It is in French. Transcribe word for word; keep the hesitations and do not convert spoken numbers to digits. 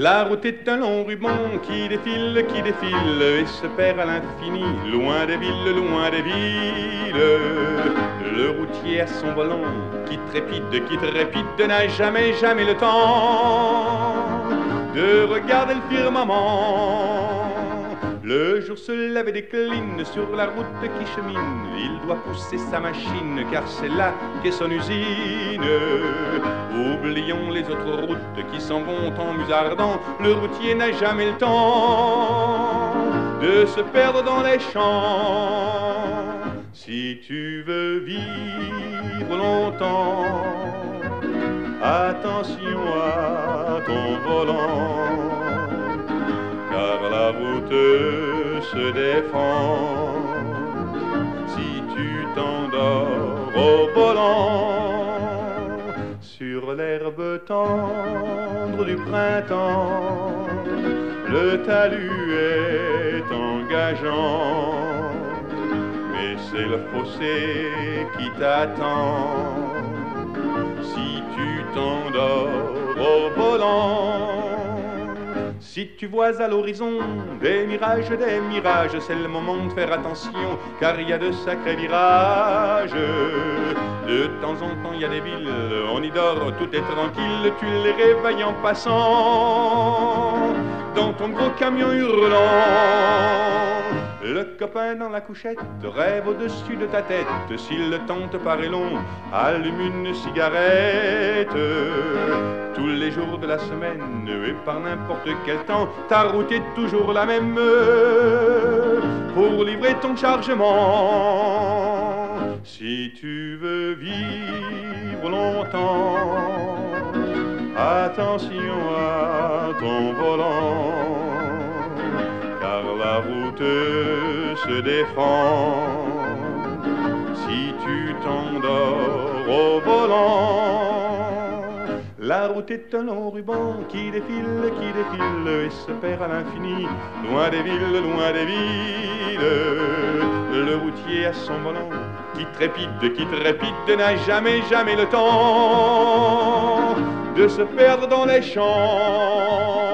La route est un long ruban qui défile, qui défile et se perd à l'infini, loin des villes, loin des villes. Le routier à son volant qui trépide, qui trépide, n'a jamais, jamais le temps de regarder le firmament. Le jour se lève et décline sur la route qui chemine. Il doit pousser sa machine car c'est là qu'est son usine. Oublions les autres routes qui s'en vont en musardant. Le routier n'a jamais le temps de se perdre dans les champs. Si tu veux vivre longtemps, attention à ton volant, car la route se défend si tu t'endors au volant. Sur l'herbe tendre du printemps, le talus est engageant, mais c'est le fossé qui t'attend si tu t'endors au volant. Si tu vois à l'horizon des mirages, des mirages, c'est le moment de faire attention, car il y a de sacrés virages. De temps en temps, il y a des villes, on y dort, tout est tranquille, tu les réveilles en passant dans ton gros camion hurlant. Le copain dans la couchette rêve au-dessus de ta tête. Si le temps te paraît long, allume une cigarette. Tous les jours de la semaine et par n'importe quel temps, ta route est toujours la même pour livrer ton chargement. Si tu veux vivre longtemps, attention à ton volant, car la route se défend si tu t'endors au volant. La route est un long ruban qui défile, qui défile et se perd à l'infini, loin des villes, loin des villes. Le routier à son volant qui trépide, qui trépide, n'a jamais, jamais le temps de se perdre dans les champs.